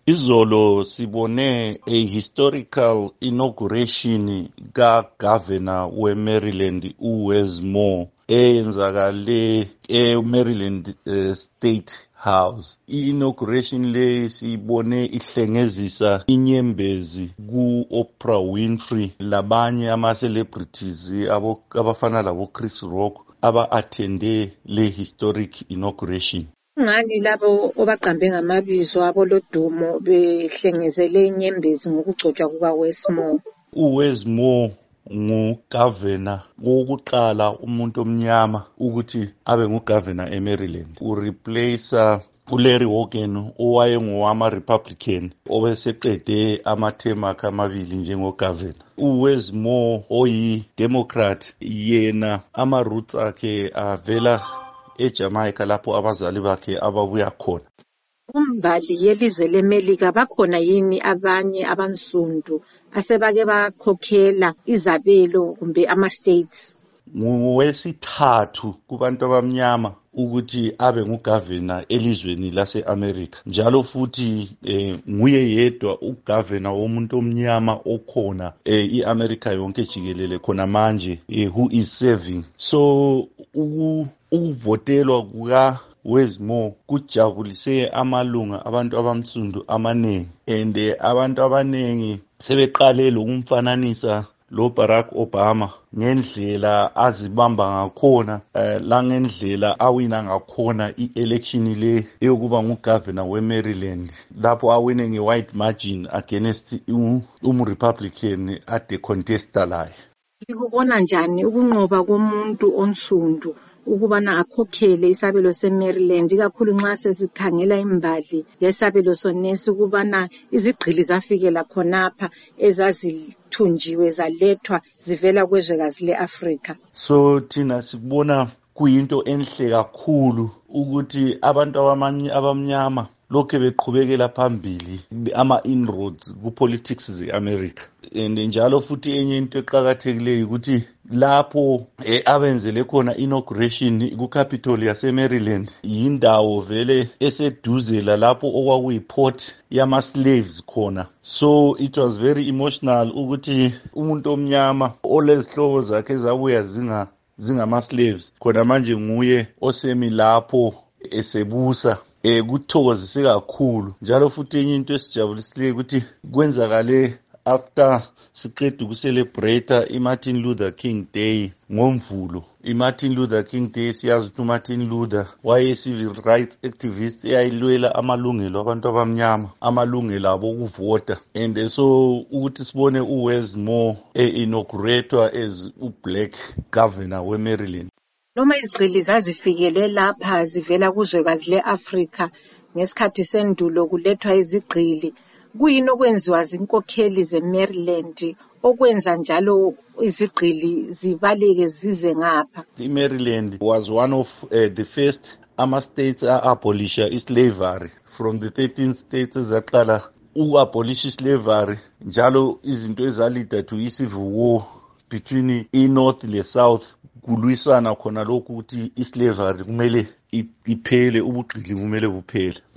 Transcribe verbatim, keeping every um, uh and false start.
Izolo sibone a historical inauguration ka-Governor we-Maryland uWes Moore eyenzakale e-Maryland uh, State House. I-inauguration le sibone ihlengezisa inyembezi ku-Oprah Winfrey labanye ama-celebrities abafana labo Chris Rock aba-attende le historic inauguration. Ngani labo obaqambe ngamabizo abo lodumo behlengezele inyembezi ngokugcotshwa kukaWes Moore? uWes Moore ngu-governor wokuqala umuntu omnyama ukuthi abe ngu-governor eMaryland. Ureplacer uLarry Hogan owayengowama-Republican obeseqede amathemu akhe amabili njengo-governor. uWes Moore oyi-Democrat yena ama-roots akhe avela eJamaica lapho abazali bakhe ababuya khona. Kumbali yelizwe leMelika bakhona yini abanye abansundu asebake bakhokhela izabelo kumbe ama-states? Ngowesithathu kubantu abamnyama ukuthi abe ngugavana elizweni lase-America. Njalo futhi eh, nguye yedwa ugavana womuntu omnyama okhona eh, i-America yonke jikelele khona manje eh, who is serving. So ukuvotelwa kuka Wes Moore kujabulise amalunga abantu abamsundu amaningi, and eh, abantu abaningi sebeqale lokumfananisa lo Barack Obama ngendlela azibamba ngakhona uh, la ngendlela awina ngakhona i-election le eyokuba ngugavana we-Maryland lapho awine nge-white margin against um-Republican ade contesta laye. Likubona njani ukunqoba komuntu onsundu ukubana akhokhele isabelo seMaryland, ikakhulu nxa sesikhangela imbali yesabelo sonesi ukubana izigqili zafikela khonapha ezazithunjiwe zalethwa zivela kwezwekazi le-Afrika? So thina sikubona kuyinto enhle kakhulu ukuthi abantu abamnyama lokho beqhubekela phambili ama-inroads ku-politics ze-America. And njalo futhi enye into eqakathekileyo ukuthi lapho eh, abenzele khona inauguration ku-Capitol yase-Maryland yindawo vele eseduze lapho okwakuyi-port yama-slaves khona. So it was very emotional ukuthi umuntu omnyama olezihlobo zakhe ezabuya zinga zingama-slaves khona manje nguye osemi lapho esebusa. Eh kuthokozise kakhulu. Njalo futhi enye into esijabulisileyo ukuthi kwenzakale after siqeda ukucelebrate iMartin Luther King Day ngoMvulo. iMartin Luther King Day siyazi ukuthi uMartin Luther waye civil rights activist eyayilwela amalungelo abantu abamnyama, amalungelo abo okuvota. And so ukuthi sibone uWes Moore e-inaugurator as u-black governor we-Maryland. Noma izigqili zazifikele lapha zivela kuzwekazi le-Afrika ngesikhathi sendulo kulethwa izigqili, kuyini okwenziwa zinkokheli ze-Maryland okwenza njalo izigqili zibaleke zize ngapha? iMaryland was one of uh, the first ama-states a-abolisha islavery from the thirteen states ezaqala u-abolisha islavery. Njalo izinto ezalida to i-civil war between i-north le-south kulwisana khona lokhu ukuthi islavery kumele iphele, ubugqili kumele buphele.